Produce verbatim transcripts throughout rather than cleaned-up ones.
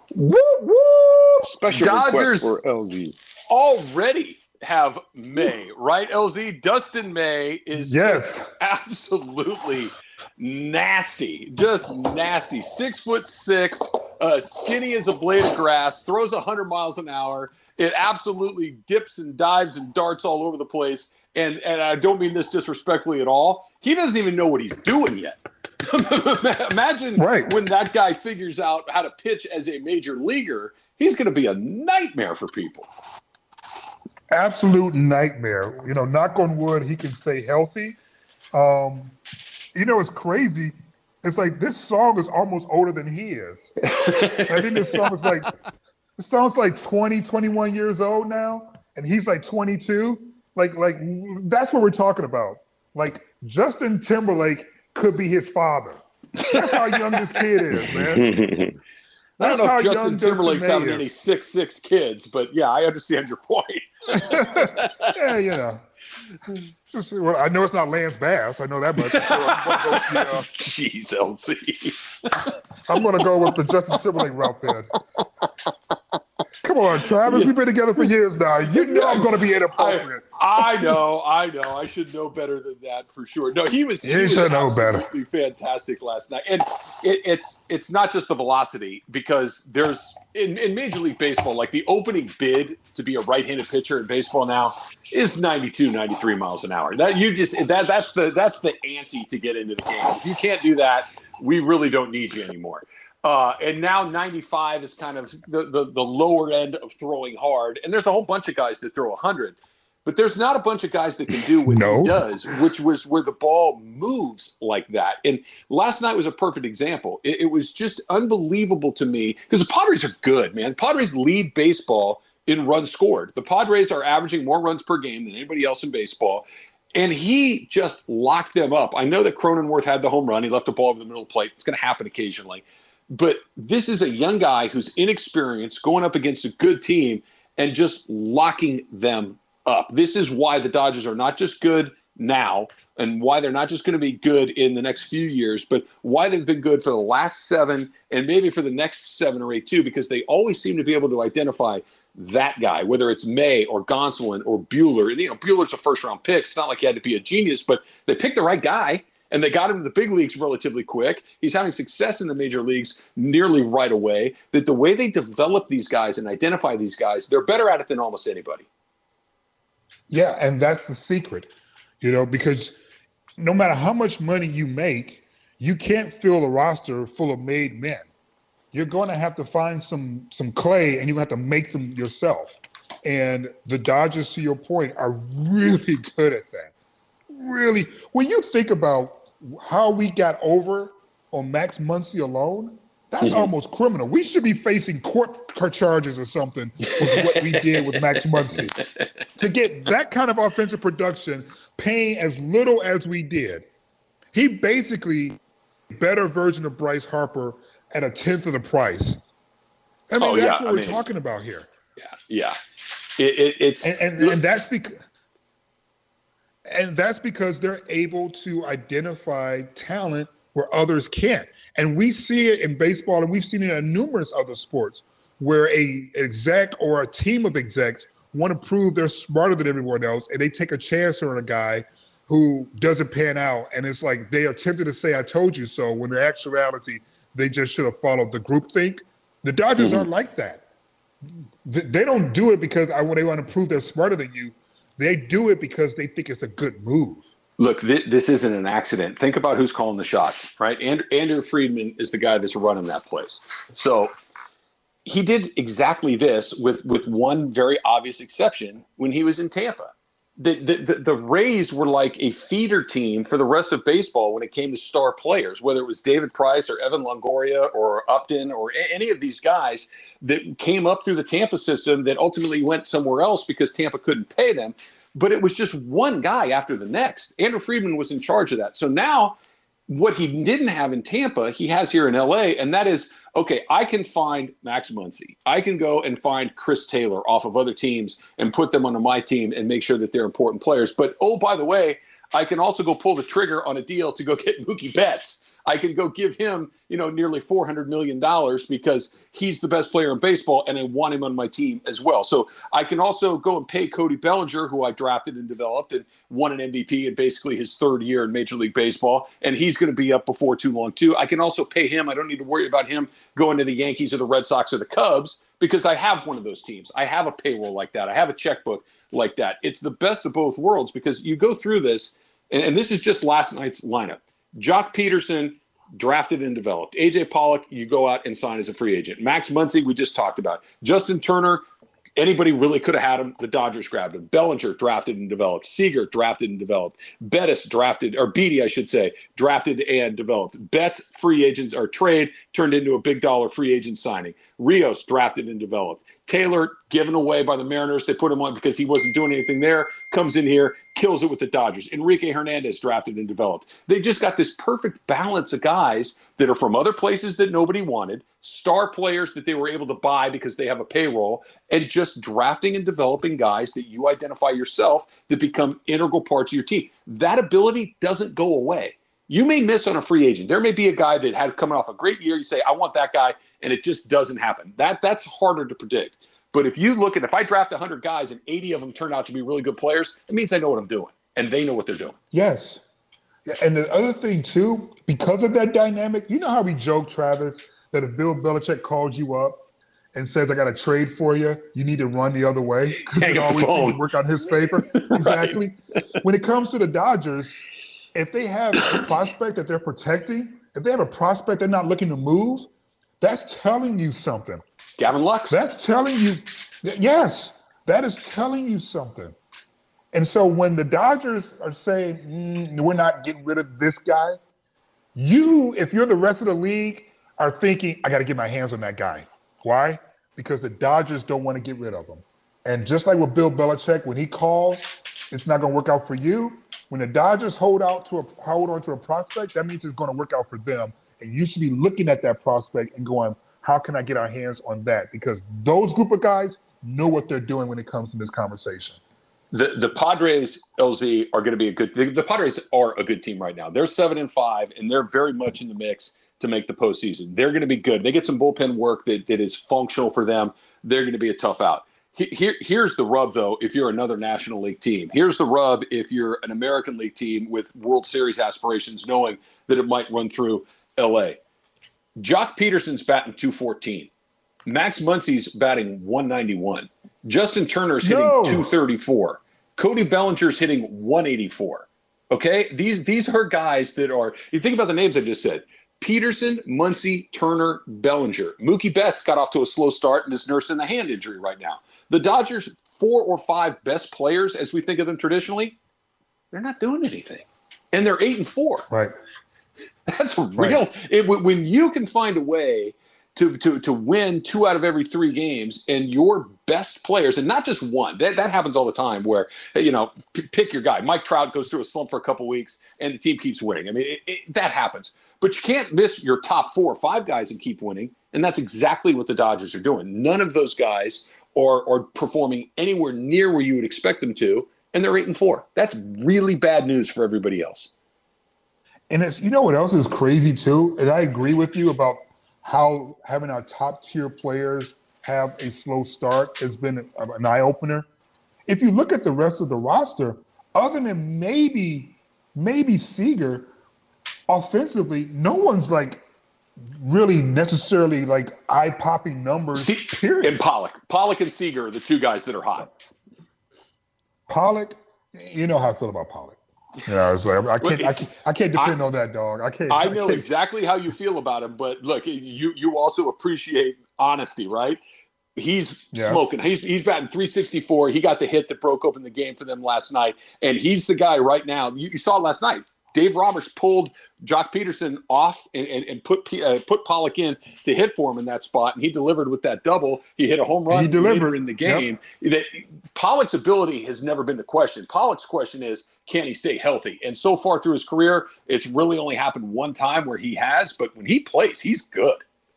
Woo woo! Special Dodgers request for L Z. Already have May, right, L Z? Dustin May is Yes. just absolutely nasty. Just nasty. Six foot six, uh, skinny as a blade of grass, throws one hundred miles an hour. It absolutely dips and dives and darts all over the place. And, and I don't mean this disrespectfully at all. He doesn't even know what he's doing yet. Imagine Right. when that guy figures out how to pitch as a major leaguer. He's going to be a nightmare for people. Absolute nightmare. You know, knock on wood, he can stay healthy. Um, you know, it's crazy. It's like this song is almost older than he is. I think this song is like, this song's like twenty, twenty-one years old now, and he's like twenty-two. Like, like that's what we're talking about. Like Justin Timberlake could be his father. That's how young this kid is, man. I don't That's know how if Justin young Timberlake's Justin May having is. any six six kids, but yeah, I understand your point. Yeah, you know. Just, well, I know it's not Lance Bass. I know that much. So I'm gonna go with the, uh, Jeez, L Z. I'm going to go with the Justin Timberlake route then. Come on, Travis. We've been together for years now. You know I'm going to be inappropriate. I, I know, I know. I should know better than that for sure. No, he was, he You was should know better. absolutely fantastic last night. And it, it's it's not just the velocity, because there's in, in Major League Baseball, like the opening bid to be a right-handed pitcher in baseball now is ninety-two, ninety-three miles an hour. That you just that that's the that's the ante to get into the game. If you can't do that, we really don't need you anymore. Uh, and now ninety-five is kind of the, the the lower end of throwing hard. And there's a whole bunch of guys that throw one hundred. But there's not a bunch of guys that can do what No. he does, which was where the ball moves like that. And last night was a perfect example. It, it was just unbelievable to me, because the Padres are good, man. Padres lead baseball in runs scored. The Padres are averaging more runs per game than anybody else in baseball. And he just locked them up. I know that Cronenworth had the home run. He left the ball over the middle of the plate. It's going to happen occasionally. But this is a young guy who's inexperienced going up against a good team and just locking them up. This is why the Dodgers are not just good now, and why they're not just going to be good in the next few years, but why they've been good for the last seven and maybe for the next seven or eight too, because they always seem to be able to identify that guy, whether it's May or Gonsolin or Buehler. And, you know, Buehler's a first-round pick. It's not like he had to be a genius, but they picked the right guy. And they got him to the big leagues relatively quick. He's having success in the major leagues nearly right away. That the way they develop these guys and identify these guys, they're better at it than almost anybody. Yeah, and that's the secret, you know, because no matter how much money you make, you can't fill a roster full of made men. You're going to have to find some some clay, and you have to make them yourself. And the Dodgers, to your point, are really good at that. Really, when you think about how we got over on Max Muncy alone, that's Mm-hmm. almost criminal. We should be facing court charges or something with what we did with Max Muncy. To get that kind of offensive production, paying as little as we did, he basically better version of Bryce Harper at a tenth of the price. I mean, Oh, that's yeah, what I we're mean- talking about here. Yeah, yeah. It, it, it's And, and, and that's because and that's because they're able to identify talent where others can't. And we see it in baseball, and we've seen it in numerous other sports, where a exec or a team of execs want to prove they're smarter than everyone else, and they take a chance on a guy who doesn't pan out. And it's like they are tempted to say, I told you so, when in actuality, they just should have followed the groupthink. The Dodgers Mm-hmm. aren't like that. Th- They don't do it because I, when they want to prove they're smarter than you. They do it because they think it's a good move. Look, th- this isn't an accident. Think about who's calling the shots, right? And- Andrew Friedman is the guy that's running that place. So he did exactly this with, with one very obvious exception when he was in Tampa. The, the, the, the Rays were like a feeder team for the rest of baseball when it came to star players, whether it was David Price or Evan Longoria or Upton or a- any of these guys that came up through the Tampa system that ultimately went somewhere else because Tampa couldn't pay them. But it was just one guy after the next. Andrew Friedman was in charge of that. So now what he didn't have in Tampa, he has here in L A, and that is, okay, I can find Max Muncy. I can go and find Chris Taylor off of other teams and put them onto my team and make sure that they're important players. But, oh, by the way, I can also go pull the trigger on a deal to go get Mookie Betts. I can go give him, you know, nearly four hundred million dollars because he's the best player in baseball and I want him on my team as well. So I can also go and pay Cody Bellinger, who I drafted and developed and won an M V P in basically his third year in Major League Baseball. And he's going to be up before too long too. I can also pay him. I don't need to worry about him going to the Yankees or the Red Sox or the Cubs because I have one of those teams. I have a payroll like that. I have a checkbook like that. It's the best of both worlds because you go through this, and, and this is just last night's lineup. Jock Peterson, drafted and developed. A J Pollock, you go out and sign as a free agent. Max Muncy, we just talked about. Justin Turner, anybody really could have had him. The Dodgers grabbed him. Bellinger, drafted and developed. Seager, drafted and developed. Bettis, drafted, or Beatty, I should say, drafted and developed. Betts, free agents or trade, turned into a big dollar free agent signing. Rios, drafted and developed. Taylor, given away by the Mariners. They put him on because he wasn't doing anything there. Comes in here, kills it with the Dodgers. Enrique Hernandez, drafted and developed. They just got this perfect balance of guys that are from other places that nobody wanted, star players that they were able to buy because they have a payroll, and just drafting and developing guys that you identify yourself that become integral parts of your team. That ability doesn't go away. You may miss on a free agent. There may be a guy that had coming off a great year. You say, I want that guy, and it just doesn't happen. That That's harder to predict. But if you look at, if I draft one hundred guys and eighty of them turn out to be really good players, it means I know what I'm doing, and they know what they're doing. Yes. Yeah, and the other thing, too, because of that dynamic, you know how we joke, Travis, that if Bill Belichick calls you up and says, I got a trade for you, you need to run the other way because it always seems to work on his favor. Exactly. Right. When it comes to the Dodgers, if they have a prospect that they're protecting, if they have a prospect they're not looking to move, that's telling you something. Gavin Lux. That's telling you, yes, that is telling you something. And so when the Dodgers are saying, mm, we're not getting rid of this guy, you, if you're the rest of the league, are thinking, I got to get my hands on that guy. Why? Because the Dodgers don't want to get rid of him. And just like with Bill Belichick, when he calls, it's not going to work out for you. When the Dodgers hold out to a, hold on to a prospect, that means it's going to work out for them. And you should be looking at that prospect and going, how can I get our hands on that? Because those group of guys know what they're doing when it comes to this conversation. The the Padres, L Z, are going to be a good – the Padres are a good team right now. They're seven and five, and they're very much in the mix to make the postseason. They're going to be good. They get some bullpen work that, that is functional for them. They're going to be a tough out. Here, here's the rub, though, if you're another National League team. Here's the rub if you're an American League team with World Series aspirations, knowing that it might run through L A. Jock Peterson's batting two fourteen. Max Muncy's batting one ninety-one. Justin Turner's hitting no. two thirty-four. Cody Bellinger's hitting one eighty-four. Okay? These, these are guys that are – you think about the names I just said. Peterson, Muncy, Turner, Bellinger. Mookie Betts got off to a slow start and is nursing a hand injury right now. The Dodgers' four or five best players, as we think of them traditionally, they're not doing anything. And they're eight and four. Right. That's real. Right. It, when you can find a way to, to, to win two out of every three games and your best players, and not just one, that, that happens all the time where, you know, p- pick your guy. Mike Trout goes through a slump for a couple weeks and the team keeps winning. I mean, it, it, that happens. But you can't miss your top four or five guys and keep winning, and that's exactly what the Dodgers are doing. None of those guys are, are performing anywhere near where you would expect them to, and they're eight and four. That's really bad news for everybody else. And it's, you know what else is crazy too? And I agree with you about how having our top tier players have a slow start has been an eye opener. If you look at the rest of the roster, other than maybe, maybe Seager, offensively, no one's like really necessarily like eye popping numbers. See, period. And Pollock, Pollock and Seager are the two guys that are hot. Pollock, you know how I feel about Pollock. You know, it's like I can't, I can't, I can't depend I, on that dog. I can't. I I know can't. exactly how you feel about him, but look, you you also appreciate honesty, right? He's yes. smoking. He's he's batting three sixty-four. He got the hit that broke open the game for them last night, and he's the guy right now. You, you saw it last night. Dave Roberts pulled Jock Peterson off and, and, and put uh, put Pollock in to hit for him in that spot, and he delivered with that double. He hit a home run he delivered. later in the game. Yep. That Pollock's ability has never been the question. Pollock's question is, can he stay healthy? And so far through his career, it's really only happened one time where he has, but when he plays, he's good.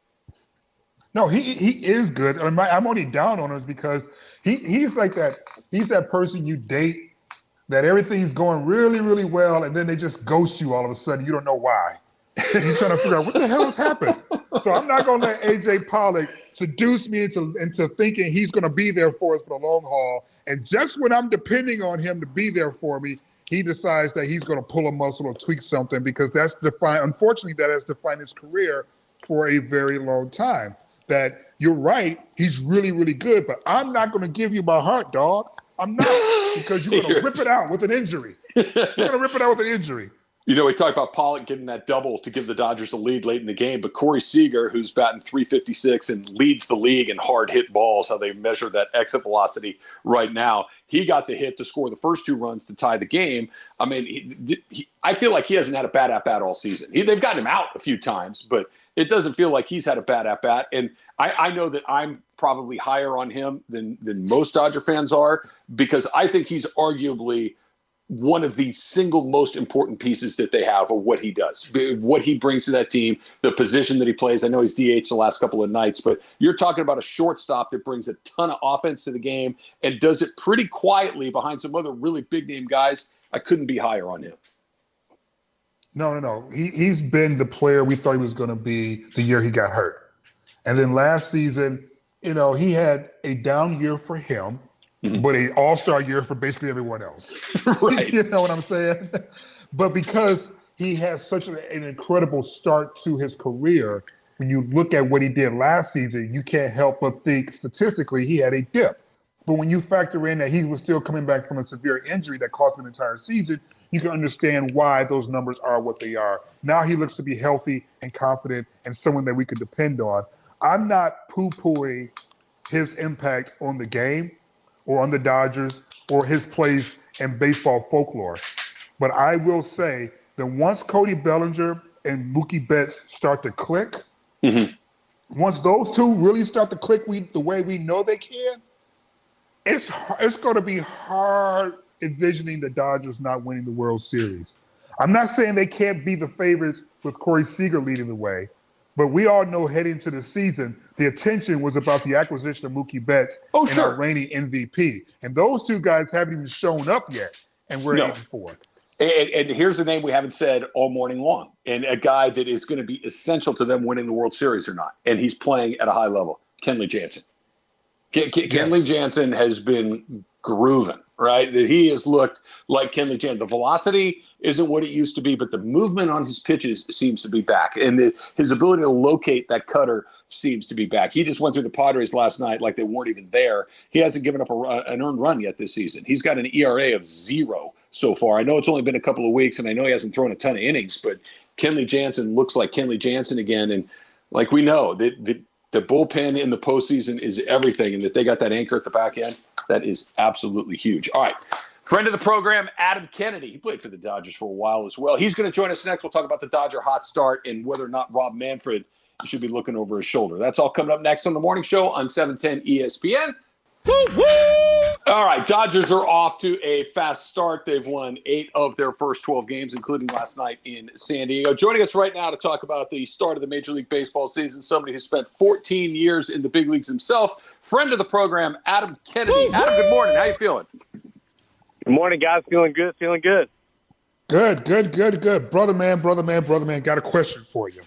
No, he he is good. I'm, I'm only down on him because he he's like that. He's that person you date that everything's going really, really well, and then they just ghost you all of a sudden. You don't know why. And you're trying to figure out what the hell has happened. So I'm not going to let A J Pollock seduce me into, into thinking he's going to be there for us for the long haul. And just when I'm depending on him to be there for me, he decides that he's going to pull a muscle or tweak something, because that's defined. Unfortunately, that has defined his career for a very long time. That you're right, he's really, really good, but I'm not going to give you my heart, dog. I'm not, because you're going to rip it out with an injury. You're going to rip it out with an injury. You know, we talked about Pollock getting that double to give the Dodgers a lead late in the game, but Corey Seager, who's batting three fifty-six and leads the league in hard hit balls, how they measure that exit velocity right now, he got the hit to score the first two runs to tie the game. I mean, he, he, I feel like he hasn't had a bad at-bat all season. He, they've gotten him out a few times, but it doesn't feel like he's had a bad at-bat. And I, I know that I'm probably higher on him than, than most Dodger fans are, because I think he's arguably one of the single most important pieces that they have of what he does, what he brings to that team, the position that he plays. I know he's D H the last couple of nights, but you're talking about a shortstop that brings a ton of offense to the game and does it pretty quietly behind some other really big name guys. I couldn't be higher on him. No, no, no. He, he's been the player we thought he was going to be the year he got hurt. And then last season, you know, he had a down year for him. Mm-hmm. But an all-star year for basically everyone else. Right. You know what I'm saying? But because he has such an, an incredible start to his career, when you look at what he did last season, you can't help but think statistically he had a dip. But when you factor in that he was still coming back from a severe injury that cost him an entire season, you can understand why those numbers are what they are. Now he looks to be healthy and confident and someone that we can depend on. I'm not poo-pooing his impact on the game or on the Dodgers, or his place in baseball folklore. But I will say that once Cody Bellinger and Mookie Betts start to click, mm-hmm. once those two really start to click we, the way we know they can, it's it's going to be hard envisioning the Dodgers not winning the World Series. I'm not saying they can't be the favorites with Corey Seager leading the way, but we all know heading to the season, the attention was about the acquisition of Mookie Betts oh, and sure. our reigning M V P. And those two guys haven't even shown up yet, and we're no. eight and four. And, and here's the name we haven't said all morning long, and a guy that is going to be essential to them winning the World Series or not, and he's playing at a high level, Kenley Jansen. Ken, Ken, yes. Kenley Jansen has been grooving, right? That he has looked like Kenley Jansen. The velocity isn't what it used to be, but the movement on his pitches seems to be back. And the, his ability to locate that cutter seems to be back. He just went through the Padres last night like they weren't even there. He hasn't given up a, an earned run yet this season. He's got an E R A of zero so far. I know it's only been a couple of weeks, and I know he hasn't thrown a ton of innings, but Kenley Jansen looks like Kenley Jansen again. And like we know, the, the, the bullpen in the postseason is everything, and that they got that anchor at the back end, that is absolutely huge. All right. Friend of the program, Adam Kennedy. He played for the Dodgers for a while as well. He's going to join us next. We'll talk about the Dodger hot start and whether or not Rob Manfred should be looking over his shoulder. That's all coming up next on the morning show on seven ten E S P N. Woo-hoo! All right, Dodgers are off to a fast start. They've won eight of their first twelve games, including last night in San Diego. Joining us right now to talk about the start of the Major League Baseball season, somebody who spent fourteen years in the big leagues himself, friend of the program, Adam Kennedy. Woo-hoo! Adam, good morning. How you feeling? Good morning, guys. Feeling good, feeling good. Good, good, good, good. Brother man, brother man, brother man, got a question for you.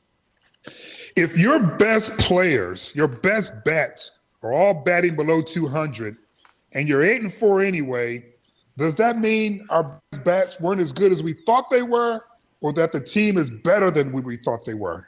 If your best players, your best bats are all batting below two hundred and you're eight and four anyway, does that mean our bats weren't as good as we thought they were, or that the team is better than we, we thought they were?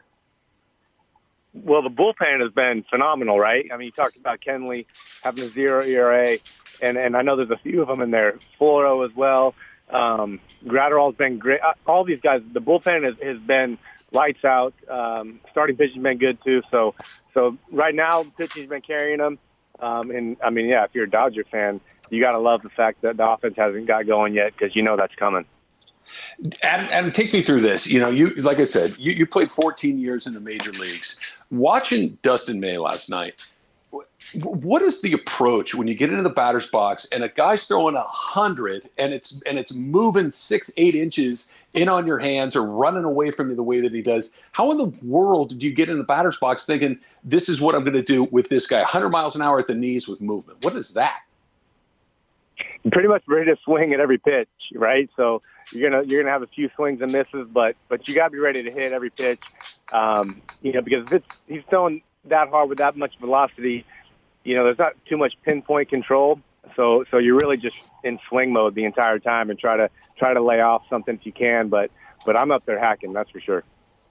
Well, the bullpen has been phenomenal, right? I mean, you talked about Kenley having a zero E R A. And and I know there's a few of them in there. Floro as well. Um, Gratterall's been great. All these guys, the bullpen has, has been lights out. Um, starting pitching's been good too. So so right now, pitching's been carrying them. Um, and I mean, yeah, if you're a Dodger fan, you got to love the fact that the offense hasn't got going yet, because you know that's coming. Adam, Adam, take me through this. You know, you like I said, you, you played fourteen years in the major leagues. Watching Dustin May last night, what is the approach when you get into the batter's box and a guy's throwing a hundred and it's and it's moving six, eight inches in on your hands or running away from you the way that he does? How in the world do you get in the batter's box thinking this is what I'm going to do with this guy? one hundred miles an hour at the knees with movement. What is that? pretty much ready to swing at every pitch, right? So you're gonna you're gonna have a few swings and misses, but but you gotta be ready to hit every pitch. Um, you know, because if it's, he's throwing that hard with that much velocity, you know, there's not too much pinpoint control. So so you're really just in swing mode the entire time and try to try to lay off something if you can. But but I'm up there hacking, that's for sure.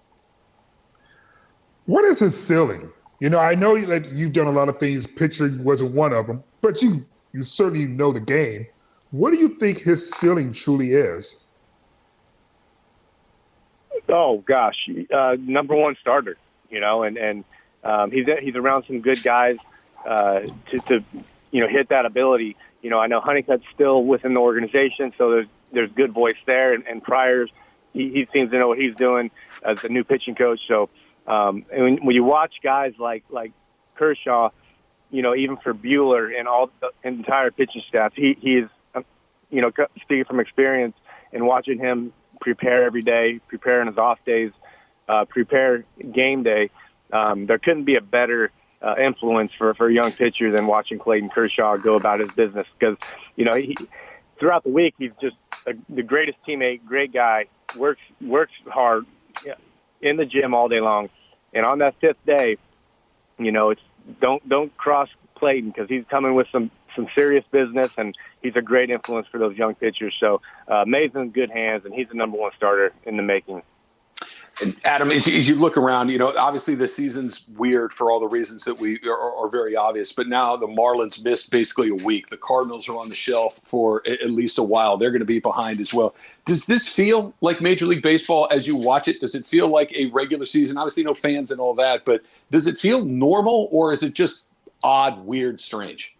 What is his ceiling? You know, I know that you've done a lot of things. Pitching wasn't one of them, but you you certainly know the game. What do you think his ceiling truly is? Oh gosh, uh, number one starter. You know, and and um, he's he's around some good guys uh, to to you know hit that ability. You know, I know Honeycutt's still within the organization, so there's there's good voice there, and, and Pryor's he, he seems to know what he's doing as the new pitching coach. So. Um, and when, when you watch guys like, like Kershaw, you know, even for Buehler and all the entire pitching staff, he, he is, you know, speaking from experience and watching him prepare every day, prepare on his off days, uh, prepare game day. Um, there couldn't be a better uh, influence for, for a young pitcher than watching Clayton Kershaw go about his business because, you know, he, throughout the week, he's just a, the greatest teammate, great guy, works, works hard. Yeah. In the gym all day long, and on that fifth day, you know, it's don't don't cross Clayton because he's coming with some some serious business, and he's a great influence for those young pitchers. So, uh, May's in good hands, and he's the number one starter in the making. And Adam, as you, as you look around, you know, obviously the season's weird for all the reasons that we are, are very obvious. But now the Marlins missed basically a week. The Cardinals are on the shelf for at least a while. They're going to be behind as well. Does this feel like Major League Baseball as you watch it? Does it feel like a regular season? Obviously, no fans and all that, but does it feel normal or is it just odd, weird, strange?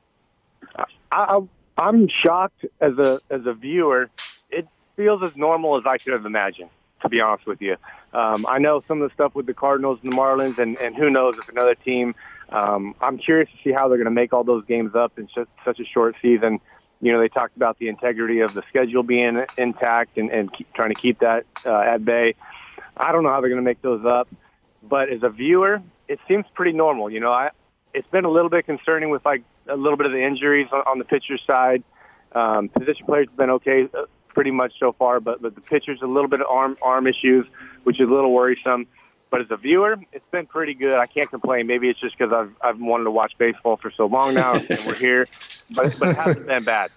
I, I'm shocked as a as a viewer. It feels as normal as I could have imagined, to be honest with you. Um, I know some of the stuff with the Cardinals and the Marlins, and, and who knows if another team. Um, I'm curious to see how they're going to make all those games up in just such a short season. You know, they talked about the integrity of the schedule being intact and, and keep, trying to keep that uh, at bay. I don't know how they're going to make those up. But as a viewer, it seems pretty normal. You know, I, it's been a little bit concerning with, like, a little bit of the injuries on, on the pitcher's side. Um, position players have been okay uh, pretty much so far, but, but the pitcher's a little bit of arm arm issues, which is a little worrisome. But as a viewer, it's been pretty good. I can't complain. Maybe it's just because I've I've wanted to watch baseball for so long now, and we're here. But but it hasn't been bad.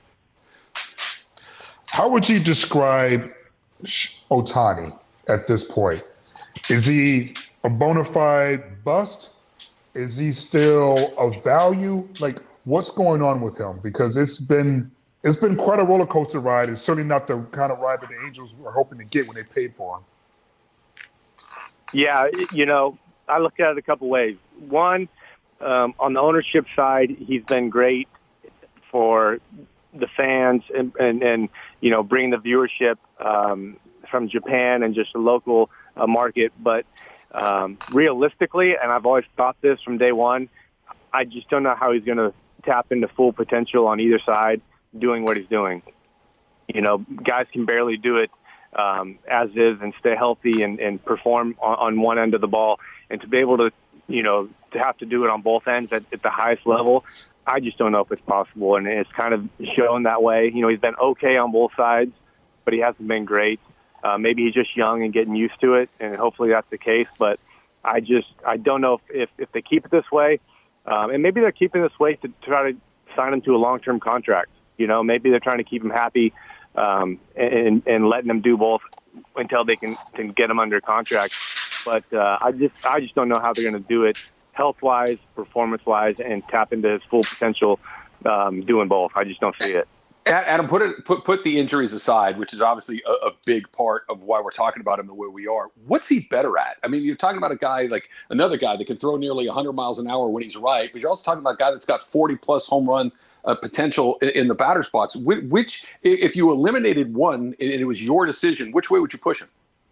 How would you describe Ohtani at this point? Is he a bona fide bust? Is he still of value? Like, what's going on with him? Because it's been it's been quite a roller coaster ride. It's certainly not the kind of ride that the Angels were hoping to get when they paid for him. Yeah, you know, I look at it a couple ways. One, um, on the ownership side, he's been great for the fans and, and, and you know, bring the viewership um, from Japan and just the local uh, market. But um, realistically, and I've always thought this from day one, I just don't know how he's going to tap into full potential on either side doing what he's doing. You know, guys can barely do it um, as is and stay healthy and, and perform on, on one end of the ball. And to be able to, you know, to have to do it on both ends at, at the highest level, I just don't know if it's possible. And it's kind of shown that way. You know, he's been okay on both sides, but he hasn't been great. Uh, maybe he's just young and getting used to it, and hopefully that's the case. But I just, I don't know if, if, if they keep it this way. Um, and maybe they're keeping this way to try to sign him to a long-term contract. You know, maybe they're trying to keep him happy um, and, and letting him do both until they can, can get him under contract. But uh, I just I just don't know how they're going to do it health-wise, performance-wise, and tap into his full potential um, doing both. I just don't see it. Adam, put it put put the injuries aside, which is obviously a, a big part of why we're talking about him the way we are. What's he better at? I mean, you're talking about a guy like another guy that can throw nearly one hundred miles an hour when he's right, but you're also talking about a guy that's got forty-plus home run uh, potential in, in the batter's box. Which, which, if you eliminated one and it was your decision, which way would you push him?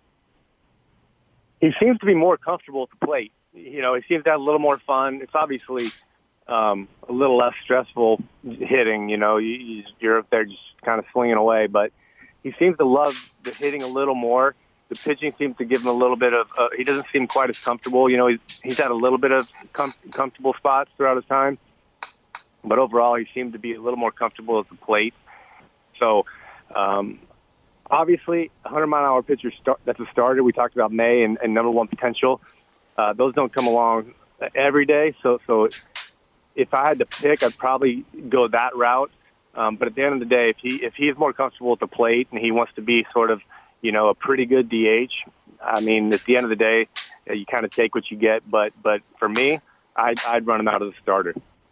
He seems to be more comfortable at the plate. You know, he seems to have a little more fun. It's obviously um, a little less stressful hitting. You know, you, you're up there just kind of swinging away. But he seems to love the hitting a little more. The pitching seems to give him a little bit of uh, – he doesn't seem quite as comfortable. You know, he's, he's had a little bit of com- comfortable spots throughout his time. but overall he seemed to be a little more comfortable at the plate. So, um, obviously, a hundred-mile-an-hour pitcher, start, that's a starter. We talked about May and, and number one potential. Uh, those don't come along every day. So, so if I had to pick, I'd probably go that route. Um, but at the end of the day, if he if he's more comfortable at the plate and he wants to be sort of, you know, a pretty good D H, I mean, at the end of the day, uh, you kind of take what you get. But but for me, I'd, I'd run him out of the starter.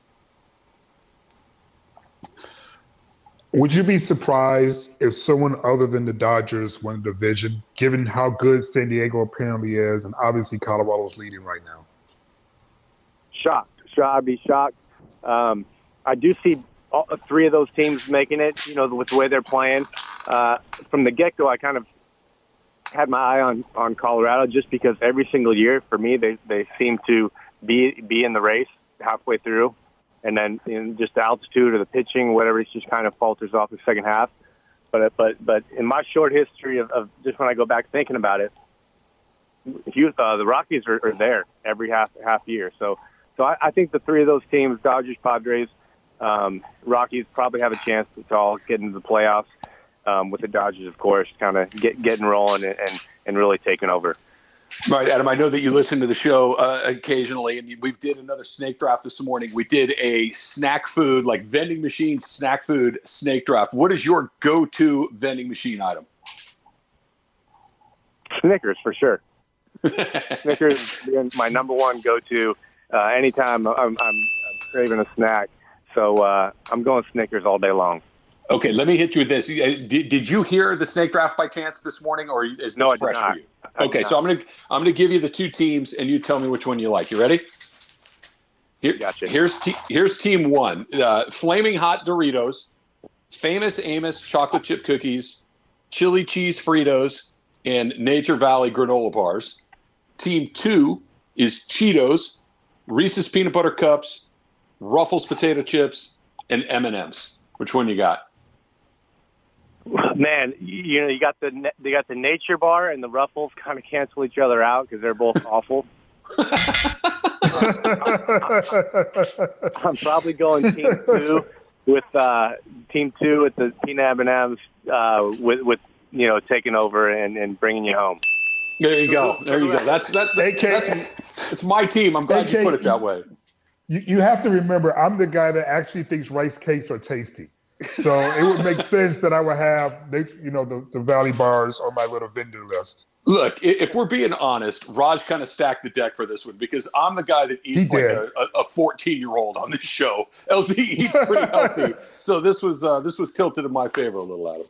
Would you be surprised if someone other than the Dodgers won the division, given how good San Diego apparently is, and obviously Colorado's leading right now? Shocked. I'd be shocked. Um, I do see all, three of those teams making it, you know, with the way they're playing. Uh, from the get-go, I kind of had my eye on, on Colorado just because every single year, for me, they, they seem to be be in the race halfway through. And then you know, just the altitude or the pitching, whatever, it just kind of falters off the second half. But but but in my short history of, of just when I go back thinking about it, you, uh, the Rockies are, are there every half half year. So so I, I think the three of those teams, Dodgers, Padres, um, Rockies, probably have a chance to all get into the playoffs. Um, with the Dodgers, of course, kind of get getting rolling and, and and really taking over. All right, Adam, I know that you listen to the show uh, occasionally, and we did another snake draft this morning. We did a snack food, like vending machine snack food snake draft. What is your go-to vending machine item? Snickers, for sure. Snickers is my number one go-to uh, anytime I'm, I'm, I'm craving a snack. So uh, I'm going Snickers all day long. Okay, let me hit you with this. Did, did you hear the snake draft by chance this morning, or is this no, I fresh did not. for you? Okay, so I'm gonna I'm gonna give you the two teams, and you tell me which one you like. You ready? Here, gotcha. Here's te- here's team one: uh, Flaming Hot Doritos, Famous Amos chocolate chip cookies, chili cheese Fritos, and Nature Valley granola bars. Team two is Cheetos, Reese's peanut butter cups, Ruffles potato chips, and M and M's. Which one you got? Man, you know, you got the they got the Nature Bar and the Ruffles kind of cancel each other out because they're both awful. I'm probably going team two with uh, team two with the peanut M and M's uh, with with you know taking over and, and bringing you home. There you go. There you go. That's that. that that's it's my team. I'm glad you put it that way. You you have to remember, I'm the guy that actually thinks rice cakes are tasty. So it would make sense that I would have, you know, the, the Valley bars on my little vendor list. Look, if we're being honest, Raj kind of stacked the deck for this one because I'm the guy that eats like a, a fourteen-year-old on this show. L Z eats pretty healthy, so this was uh, this was tilted in my favor a little, Adam.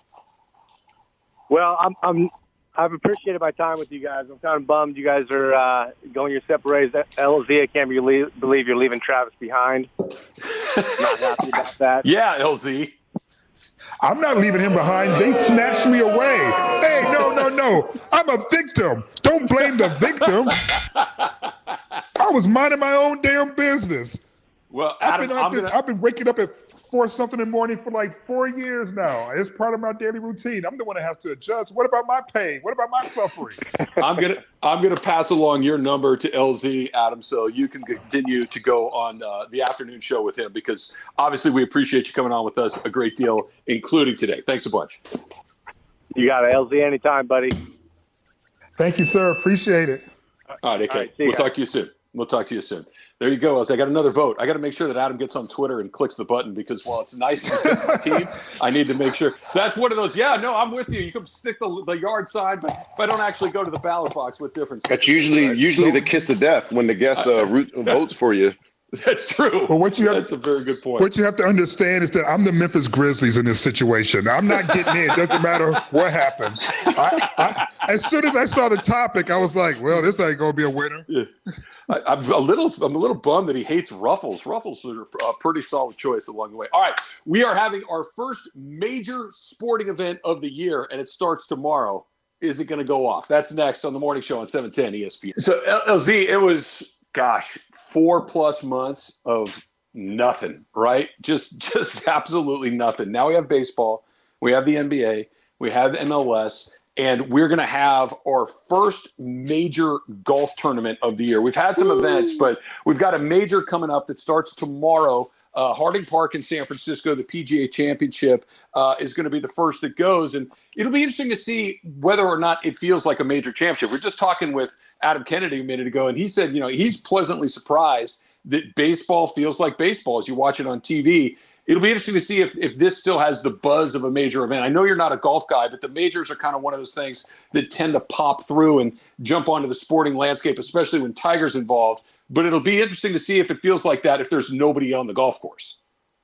Well, I'm I'm I've appreciated my time with you guys. I'm kind of bummed you guys are uh, going your separate ways. L Z, I can't believe, believe you're leaving Travis behind. Not happy about that. Yeah, L Z. I'm not leaving him behind. They snatched me away. Hey, no, no, no. I'm a victim. Don't blame the victim. I was minding my own damn business. Well, Adam, I've been, I'm this, gonna... I've been waking up at four something in the morning for like four years now. It's part of my daily routine. I'm the one that has to adjust. What about my pain? What about my suffering? I'm gonna I'm gonna pass along your number to L Z, Adam, so you can continue to go on uh, the afternoon show with him because obviously we appreciate you coming on with us a great deal, including today. Thanks a bunch. You got it, L Z, anytime, buddy. Thank you, sir. Appreciate it. All right, okay. All right, we'll guys. talk to you soon. We'll talk to you soon. There you go. I got another vote. I got to make sure that Adam gets on Twitter and clicks the button because while it's nice to pick my team, I need to make sure. That's one of those, yeah, no, I'm with you. You can stick the, the yard sign, but if I don't actually go to the ballot box, what difference? That's usually right? usually the kiss of death when the guest uh, root, votes for you. That's true. But what you have, That's a very good point. What you have to understand is that I'm the Memphis Grizzlies in this situation. I'm not getting in. It doesn't matter what happens. I, I, as soon as I saw the topic, I was like, well, this ain't going to be a winner. Yeah. I, I'm a little I'm a little bummed that he hates Ruffles. Ruffles are a pretty solid choice along the way. All right, we are having our first major sporting event of the year, and it starts tomorrow. Is it going to go off? That's next on the morning show on seven ten E S P N. So, L Z, it was, gosh, four plus months of nothing, right? Just just absolutely nothing. Now we have baseball. We have the N B A. We have M L S. And we're going to have our first major golf tournament of the year. We've had some Woo. events, but we've got a major coming up that starts tomorrow Uh, Harding Park in San Francisco, the P G A Championship uh, is going to be the first that goes. And it'll be interesting to see whether or not it feels like a major championship. We're just talking with Adam Kennedy a minute ago, and he said, you know, he's pleasantly surprised that baseball feels like baseball as you watch it on T V. It'll be interesting to see if, if this still has the buzz of a major event. I know you're not a golf guy, but the majors are kind of one of those things that tend to pop through and jump onto the sporting landscape, especially when Tiger's involved. But it'll be interesting to see if it feels like that if there's nobody on the golf course.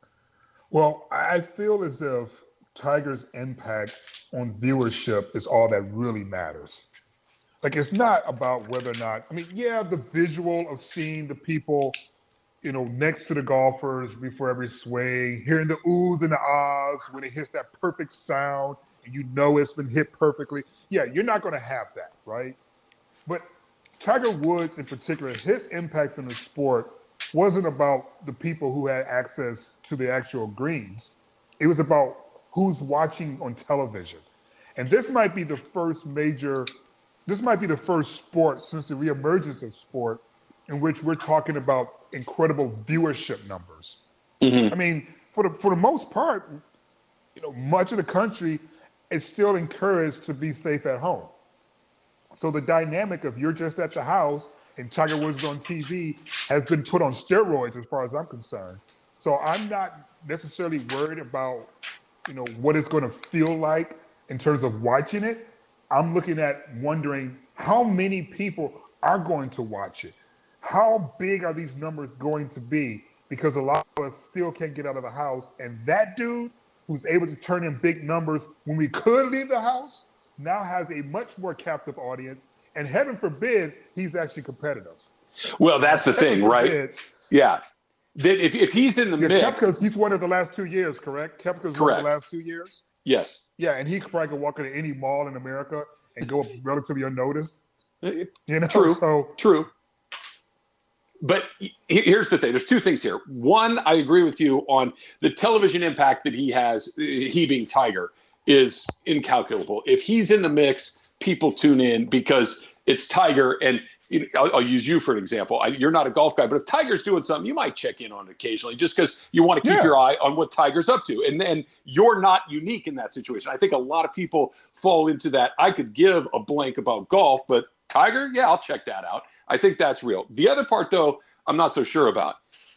Well, I feel as if Tiger's impact on viewership is all that really matters. Like, it's not about whether or not, I mean, yeah, the visual of seeing the people, you know, next to the golfers before every swing, hearing the oohs and the ahs when it hits that perfect sound and you know it's been hit perfectly. Yeah, you're not going to have that, right? But Tiger Woods in particular, his impact on the sport wasn't about the people who had access to the actual greens. It was about who's watching on television. And this might be the first major, this might be the first sport since the reemergence of sport in which we're talking about incredible viewership numbers. Mm-hmm. I mean, for the for the most part, you know, much of the country is still encouraged to be safe at home. So the dynamic of you're just at the house and Tiger Woods is on T V has been put on steroids as far as I'm concerned. So I'm not necessarily worried about, you know, what it's going to feel like in terms of watching it. I'm looking at wondering how many people are going to watch it. How big are these numbers going to be? Because a lot of us still can't get out of the house. And that dude who's able to turn in big numbers when we could leave the house now has a much more captive audience, and heaven forbids he's actually competitive. Well, that's the heaven thing, forbids, right? Yeah. That if, if he's in the yeah, mix. Koepka's, he's won it the last two years, correct? Koepka's correct. won the last two years? Yes. Yeah, and he could probably walk into any mall in America and go relatively unnoticed. You know, True. So, True. But here's the thing. There's two things here. One, I agree with you on the television impact that he has, he being Tiger, is incalculable. If he's in the mix, people tune in because it's Tiger. And you know, I'll, I'll use you for an example. I, you're not a golf guy, but if Tiger's doing something, you might check in on it occasionally just because you want to keep yeah. your eye on what Tiger's up to. And then you're not unique in that situation. I think a lot of people fall into that. I could give a blank about golf, but Tiger, yeah, I'll check that out. I think that's real. The other part, though, I'm not so sure about.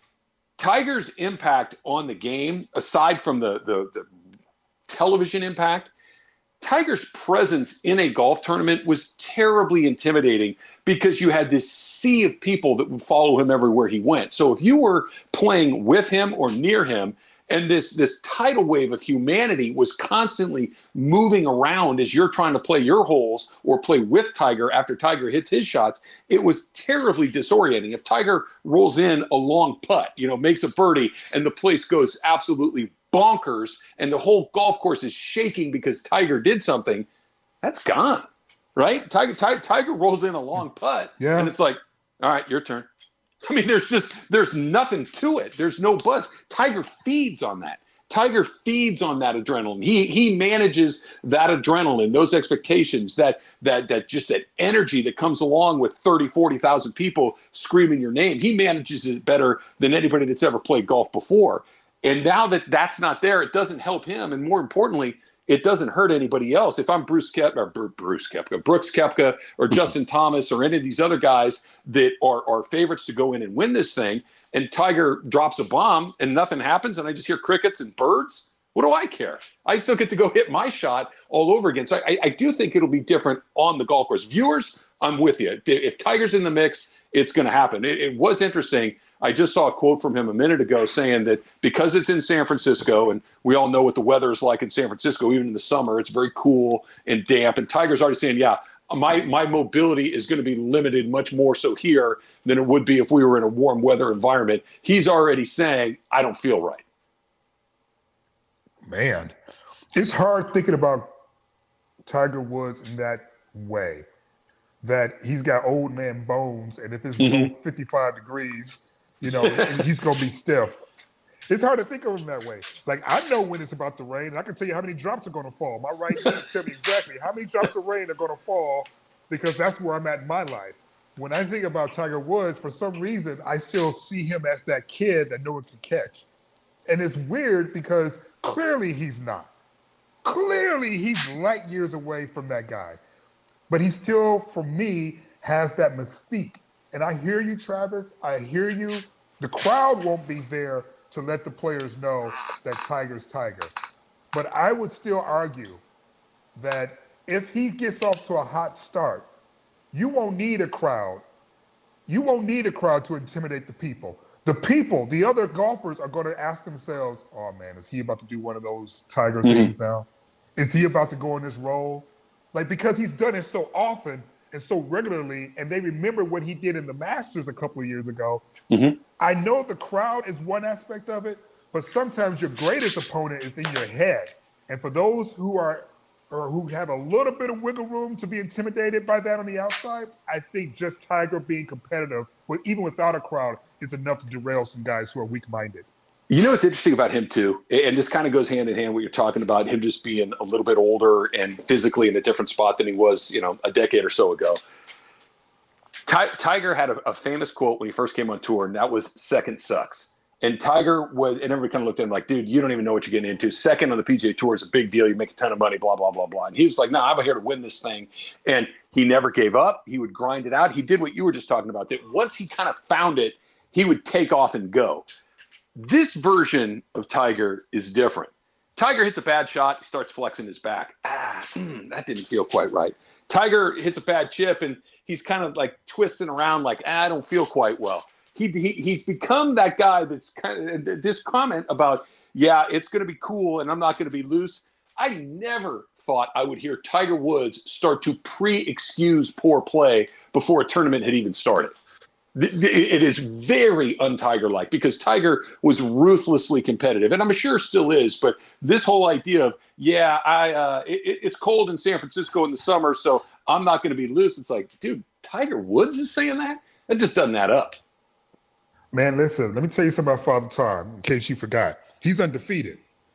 Tiger's impact on the game, aside from the, the, the television impact, Tiger's presence in a golf tournament was terribly intimidating because you had this sea of people that would follow him everywhere he went. So if you were playing with him or near him, and this this tidal wave of humanity was constantly moving around as you're trying to play your holes or play with Tiger after Tiger hits his shots, it was terribly disorienting. If Tiger rolls in a long putt, you know, makes a birdie, and the place goes absolutely bonkers, and the whole golf course is shaking because Tiger did something, that's gone, right? Tiger Tiger, Tiger rolls in a long putt, yeah. and it's like, all right, your turn. I mean, there's just, there's nothing to it. There's no buzz. Tiger feeds on that. Tiger feeds on that adrenaline. He he manages that adrenaline, those expectations, that that that just that energy that comes along with thirty, forty thousand people screaming your name. He manages it better than anybody that's ever played golf before. And now that that's not there, it doesn't help him. And more importantly, it doesn't hurt anybody else. If I'm Bruce Koepka, or Bruce Koepka, Brooks Koepka, or Justin Thomas, or any of these other guys that are, are favorites to go in and win this thing, and Tiger drops a bomb and nothing happens, and I just hear crickets and birds, what do I care? I still get to go hit my shot all over again. So I, I do think it'll be different on the golf course. Viewers, I'm with you. If Tiger's in the mix, it's going to happen. It, it was interesting. I just saw a quote from him a minute ago saying that because it's in San Francisco, and we all know what the weather is like in San Francisco, even in the summer, it's very cool and damp. And Tiger's already saying, yeah, my, my mobility is going to be limited much more so here than it would be if we were in a warm weather environment. He's already saying, I don't feel right. Man, it's hard thinking about Tiger Woods in that way, that he's got old man bones, and if it's mm-hmm. fifty-five degrees, you know, he's going to be stiff. It's hard to think of him that way. Like, I know when it's about to rain, and I can tell you how many drops are going to fall. My right hand tell me exactly how many drops of rain are going to fall, because that's where I'm at in my life. When I think about Tiger Woods, for some reason, I still see him as that kid that no one can catch. And it's weird because clearly he's not. Clearly he's light years away from that guy. But he still, for me, has that mystique. And I hear you, Travis. I hear you. The crowd won't be there to let the players know that Tiger's Tiger. But I would still argue that if he gets off to a hot start, you won't need a crowd. You won't need a crowd to intimidate the people. The people, the other golfers are going to ask themselves, oh, man, is he about to do one of those Tiger mm-hmm. things now? Is he about to go in this role? Like, because he's done it so often and so regularly, and they remember what he did in the Masters a couple of years ago. Mm-hmm. I know the crowd is one aspect of it, but sometimes your greatest opponent is in your head. And for those who are or who have a little bit of wiggle room to be intimidated by that on the outside, I think just Tiger being competitive, with, even without a crowd, is enough to derail some guys who are weak-minded. You know what's interesting about him, too, and this kind of goes hand in hand what you're talking about, him just being a little bit older and physically in a different spot than he was, you know, a decade or so ago. Ty- Tiger had a, a famous quote when he first came on tour, and that was, second sucks. And Tiger was, and everybody kind of looked at him like, dude, you don't even know what you're getting into. Second on the P G A Tour is a big deal. You make a ton of money, blah, blah, blah, blah. And he was like, no, I'm here to win this thing. And he never gave up. He would grind it out. He did what you were just talking about, that once he kind of found it, he would take off and go. This version of Tiger is different. Tiger hits a bad shot, he starts flexing his back. Ah, mm, that didn't feel quite right. Tiger hits a bad chip, and he's kind of like twisting around like, ah, I don't feel quite well. He, he He's become that guy that's kind of, this comment about, yeah, it's going to be cool and I'm not going to be loose. I never thought I would hear Tiger Woods start to pre-excuse poor play before a tournament had even started. It is very un-Tiger-like because Tiger was ruthlessly competitive, and I'm sure still is. But this whole idea of, yeah, I uh, it, it's cold in San Francisco in the summer, so I'm not going to be loose. It's like, dude, Tiger Woods is saying that? That just doesn't add up. Man, listen, let me tell you something about Father Time, in case you forgot. He's undefeated.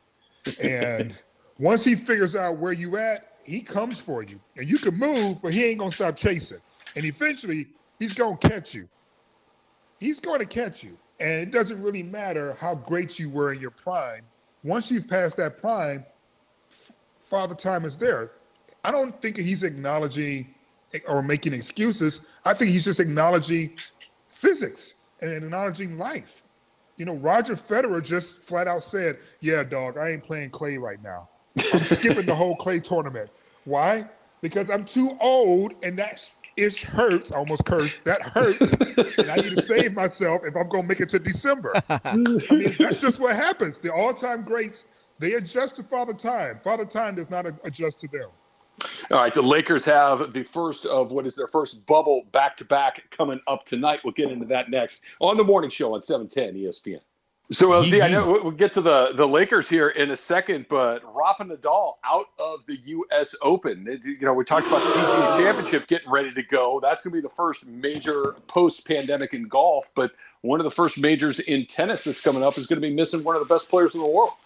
And once he figures out where you at, he comes for you. And you can move, but he ain't going to stop chasing. And eventually, he's going to catch you. He's going to catch you. And it doesn't really matter how great you were in your prime. Once you've passed that prime, Father Time is there. I don't think he's acknowledging or making excuses. I think he's just acknowledging physics and acknowledging life. You know, Roger Federer just flat out said, yeah, dog, I ain't playing clay right now. I'm skipping the whole clay tournament. Why? Because I'm too old, and that's it hurts. I almost cursed. That hurts. And I need to save myself if I'm going to make it to December. I mean, that's just what happens. The all-time greats, they adjust to Father Time. Father Time does not adjust to them. All right, the Lakers have the first of what is their first bubble back-to-back coming up tonight. We'll get into that next on the morning show on seven ten E S P N. So, L Z, I know we'll get to the, the Lakers here in a second, but Rafa Nadal out of the U S Open. It, you know, we talked about the P G A Championship getting ready to go. That's going to be the first major post-pandemic in golf, but one of the first majors in tennis that's coming up is going to be missing one of the best players in the world.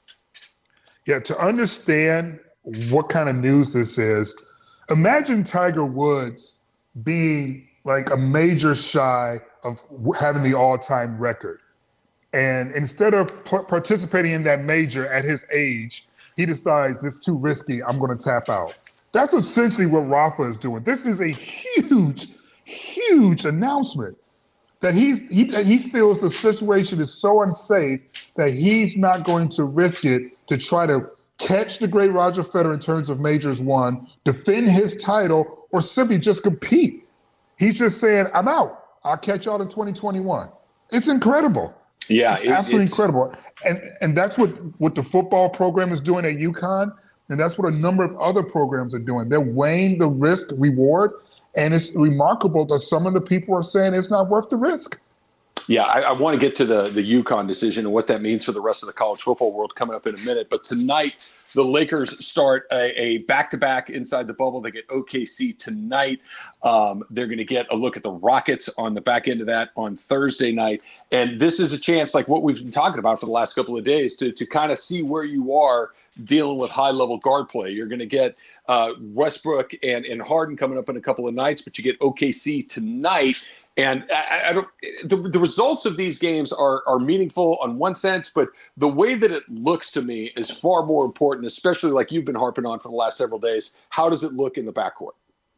Yeah, to understand what kind of news this is, imagine Tiger Woods being like a major shy of having the all-time record. And instead of p- participating in that major at his age, he decides this is too risky, I'm going to tap out. That's essentially what Rafa is doing. This is a huge, huge announcement that he's he, he feels the situation is so unsafe that he's not going to risk it to try to catch the great Roger Federer in terms of majors won, defend his title, or simply just compete. He's just saying, I'm out. I'll catch y'all in twenty twenty-one. It's incredible. Yeah, it's it, absolutely it's... incredible. And and that's what, what the football program is doing at UConn, and that's what a number of other programs are doing. They're weighing the risk reward, and it's remarkable that some of the people are saying it's not worth the risk. Yeah, I, I want to get to the, the UConn decision and what that means for the rest of the college football world coming up in a minute. But tonight, the Lakers start a, a back-to-back inside the bubble. They get O K C tonight. Um, they're going to get a look at the Rockets on the back end of that on Thursday night. And this is a chance, like what we've been talking about for the last couple of days, to, to kind of see where you are dealing with high-level guard play. You're going to get uh, Westbrook and, and Harden coming up in a couple of nights, but you get O K C tonight. And I, I don't. The, the results of these games are are meaningful on one sense, but the way that it looks to me is far more important. Especially like you've been harping on for the last several days. How does it look in the backcourt?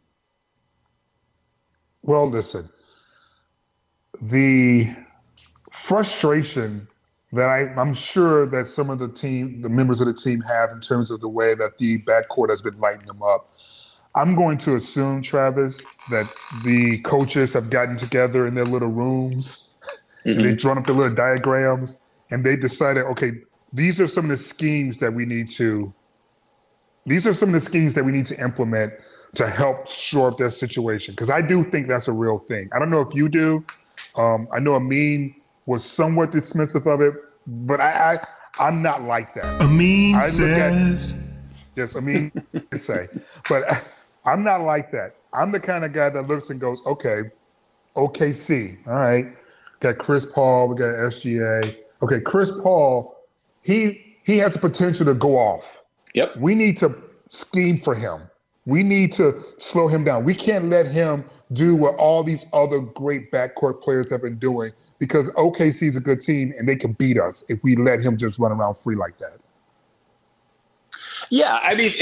Well, listen, the frustration that I, I'm sure that some of the team, the members of the team have in terms of the way that the backcourt has been lighting them up. I'm going to assume, Travis, that the coaches have gotten together in their little rooms mm-hmm. and they've drawn up their little diagrams and they decided, okay, these are some of the schemes that we need to, these are some of the schemes that we need to implement to help shore up their situation. Because I do think that's a real thing. I don't know if you do. Um, I know Amin was somewhat dismissive of it, but I, I, I'm not like that. Amin I says. At, yes, Amin can say. But I, I'm not like that. I'm the kind of guy that looks and goes, okay, O K C, all right. Got Chris Paul, we got S G A. Okay, Chris Paul, he he has the potential to go off. Yep. We need to scheme for him. We need to slow him down. We can't let him do what all these other great backcourt players have been doing because O K C is a good team and they can beat us if we let him just run around free like that. Yeah, I mean,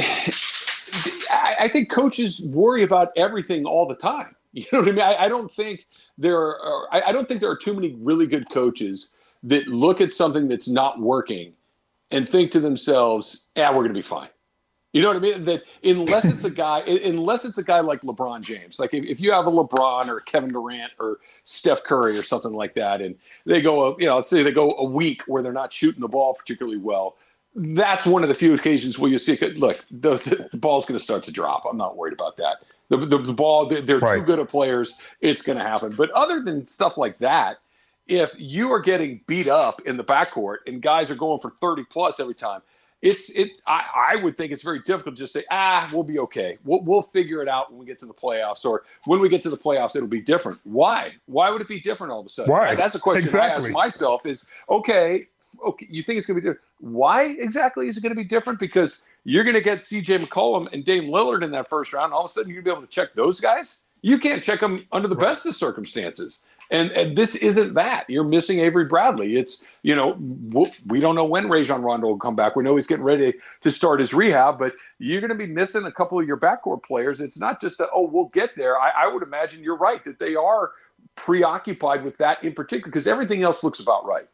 I think coaches worry about everything all the time. You know what I mean? I, I don't think there are. I don't think there are too many really good coaches that look at something that's not working and think to themselves, "Yeah, we're going to be fine." You know what I mean? That unless it's a guy, unless it's a guy like LeBron James, like if, if you have a LeBron or Kevin Durant or Steph Curry or something like that, and they go, you know, let's say they go a week where they're not shooting the ball particularly well. That's one of the few occasions where you see, look, the, the, the ball's going to start to drop. I'm not worried about that. The, the, the ball, they're, they're right. too good of players. It's going to happen. But other than stuff like that, if you are getting beat up in the backcourt and guys are going for thirty plus every time, it's it. I, I would think it's very difficult to just say, ah, we'll be okay. We'll, we'll figure it out when we get to the playoffs, or when we get to the playoffs, it'll be different. Why? Why would it be different all of a sudden? Why? Right? That's a question exactly. I ask myself is, okay, okay, you think it's going to be different. Why exactly is it going to be different? Because you're going to get C J McCollum and Dame Lillard in that first round. All of a sudden, you're going to be able to check those guys. You can't check them under the best of circumstances. And, and this isn't that. You're missing Avery Bradley. It's, you know, we don't know when Rajon Rondo will come back. We know he's getting ready to start his rehab, but you're going to be missing a couple of your backcourt players. It's not just a, oh, we'll get there. I, I would imagine you're right that they are preoccupied with that in particular because everything else looks about right.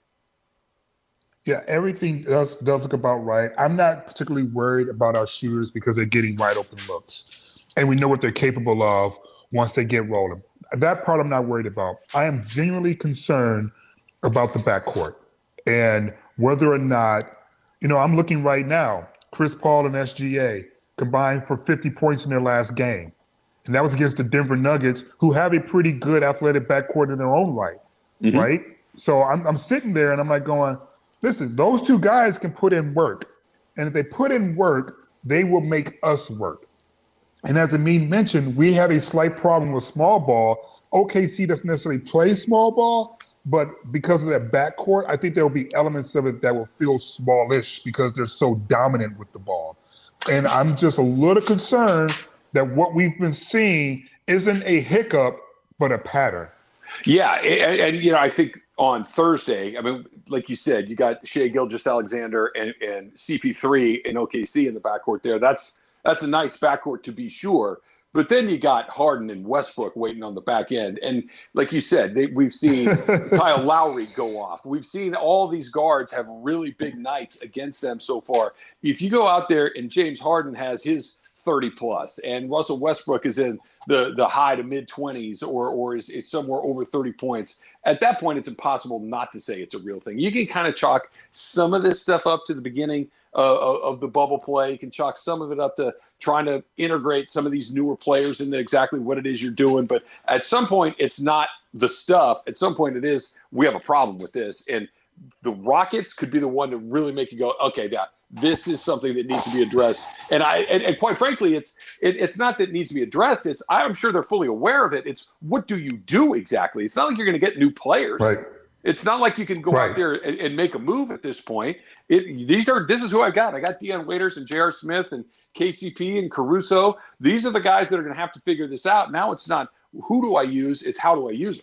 Yeah, everything does, does look about right. I'm not particularly worried about our shooters because they're getting wide open looks. And we know what they're capable of once they get rolling. That part I'm not worried about. I am genuinely concerned about the backcourt and whether or not, you know, I'm looking right now, Chris Paul and S G A combined for fifty points in their last game. And that was against the Denver Nuggets, who have a pretty good athletic backcourt in their own right, mm-hmm. right? So I'm, I'm sitting there and I'm like going, listen, those two guys can put in work. And if they put in work, they will make us work. And as Amin mentioned, we have a slight problem with small ball. O K C doesn't necessarily play small ball, but because of that backcourt, I think there will be elements of it that will feel smallish because they're so dominant with the ball. And I'm just a little concerned that what we've been seeing isn't a hiccup, but a pattern. Yeah, and, and you know, I think on Thursday, I mean, like you said, you got Shai Gilgeous-Alexander and, and C P three in O K C in the backcourt there. That's That's a nice backcourt to be sure. But then you got Harden and Westbrook waiting on the back end. And like you said, they, we've seen Kyle Lowry go off. We've seen all these guards have really big nights against them so far. If you go out there and James Harden has his thirty plus and Russell Westbrook is in the, the high to mid twenties or, or is, is somewhere over thirty points, at that point, it's impossible not to say it's a real thing. You can kind of chalk some of this stuff up to the beginning Uh, of the bubble play. You can chalk some of it up to trying to integrate some of these newer players into exactly what it is you're doing. But at some point, it's not the stuff. At some point, it is, we have a problem with this. And the Rockets could be the one to really make you go, okay, that this is something that needs to be addressed. And I, and, and quite frankly, it's it, it's not that it needs to be addressed. It's, I'm sure they're fully aware of it. It's what do you do exactly? It's not like you're going to get new players. Right. It's not like you can go right. out there and, and make a move at this point. It, these are this is who I got. I got Deion Waiters and J R. Smith and K C P and Caruso. These are the guys that are going to have to figure this out. Now it's not who do I use? It's how do I use them?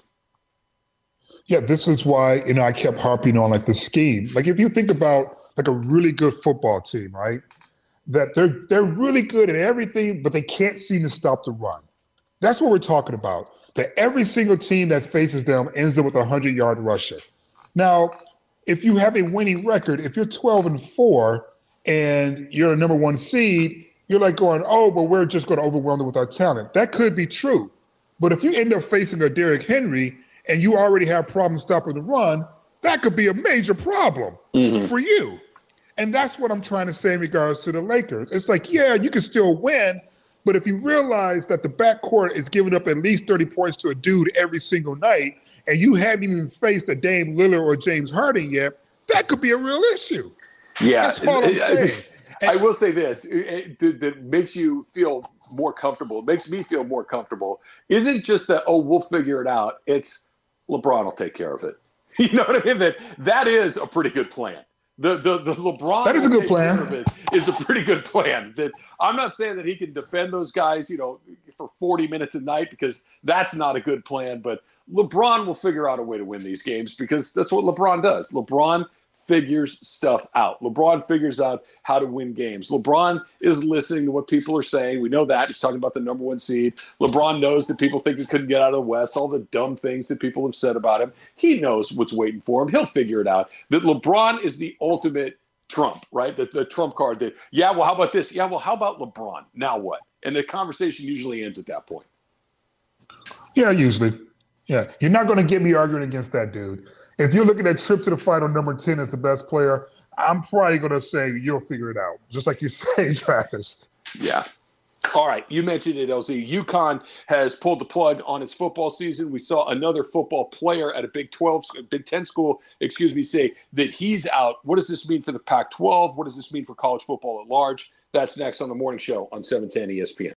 Yeah, this is why, you know, I kept harping on like the scheme. Like if you think about like a really good football team, right? That they're they're really good at everything, but they can't seem to stop the run. That's what we're talking about. That every single team that faces them ends up with a hundred-yard rusher. Now, if you have a winning record, if you're twelve and four and you're a number one seed, you're like going, oh, well, we're just going to overwhelm them with our talent. That could be true. But if you end up facing a Derrick Henry and you already have problems stopping the run, that could be a major problem mm-hmm. for you. And that's what I'm trying to say in regards to the Lakers. It's like, yeah, you can still win, but if you realize that the backcourt is giving up at least thirty points to a dude every single night, and you haven't even faced a Dame Lillard or James Harden yet, that could be a real issue. Yeah. That's all I'm saying. I will say this, it, it, that makes you feel more comfortable. It makes me feel more comfortable. Isn't just that, oh, we'll figure it out. It's LeBron will take care of it. You know what I mean? That that is a pretty good plan. The the the LeBron that is a good plan. Of it is a pretty good plan. That I'm not saying that he can defend those guys, you know, for forty minutes a night, because that's not a good plan. But LeBron will figure out a way to win these games, because that's what LeBron does. LeBron figures stuff out. LeBron figures out how to win games. LeBron is listening to what people are saying. We know that. He's talking about the number one seed. LeBron knows that people think he couldn't get out of the West, all the dumb things that people have said about him. He knows what's waiting for him. He'll figure it out. That LeBron is the ultimate Trump, right? The, the Trump card that, yeah, well, how about this? Yeah, well, how about LeBron? Now what? And the conversation usually ends at that point. Yeah, usually. Yeah. You're not going to get me arguing against that dude. If you're looking at Trip to the final number ten as the best player, I'm probably going to say you'll figure it out, just like you say, Travis. Yeah. All right. You mentioned it, L Z. UConn has pulled the plug on its football season. We saw another football player at a Big twelve, Big ten school, excuse me, say that he's out. What does this mean for the Pac twelve? What does this mean for college football at large? That's next on the morning show on seven ten E S P N.